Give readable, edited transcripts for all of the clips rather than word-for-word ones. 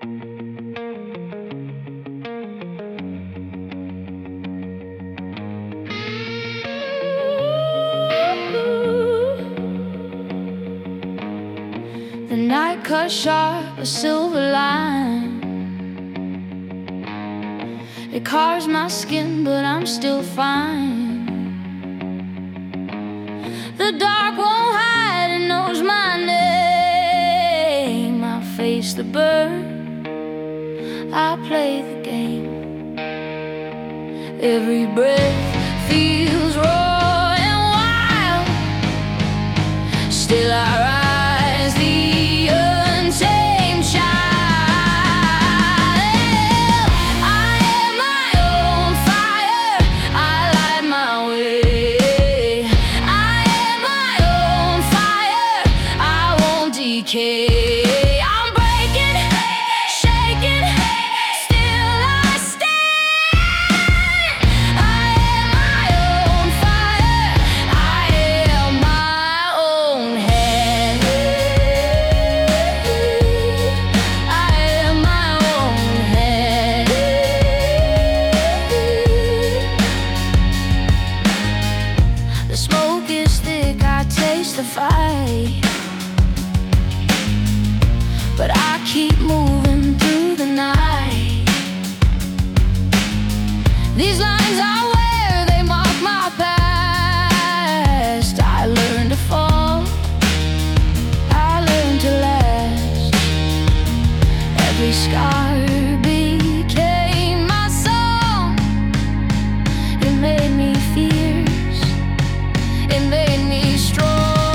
The night cut sharp, a silver line. It carves my skin, but I'm still fine. The dark won't hide, it knows my name. I face the burn, I play the game. Every breath feels raw and wild. Still I rise, the untamed child. I am my own fire, I light my way. I am my own fire, I won't decay. I'm breaking, shaking, still I stand. I am my own fire, I am my own hand. I am my own hand. The smoke is thick, I taste the fight, but I keep moving through the night. These lines I wear, they mark my past. I learned to fall, I learned to last. Every scar became my song. It made me fierce, it made me strong.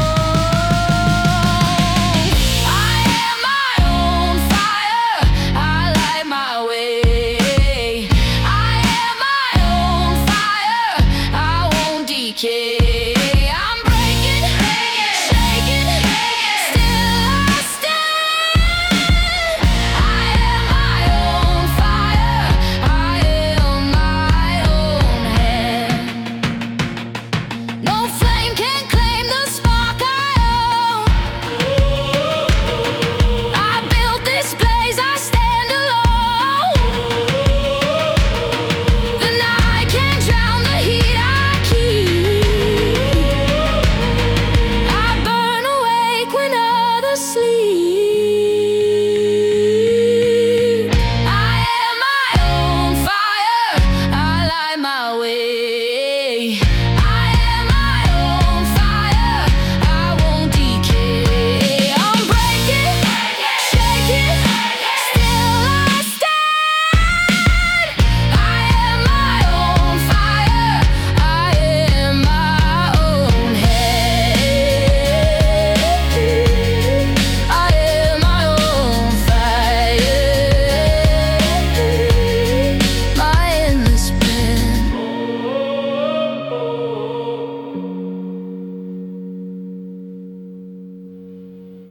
I am my own fire, I light my way. I am my own fire, I won't decay. I'm breaking, shaking, still I stand. I am my own fire, I am my own hand. No flame can claim the spark I own. I built this place, I stand alone. The night can't drown the heat I keep. I burn awake when others sleep.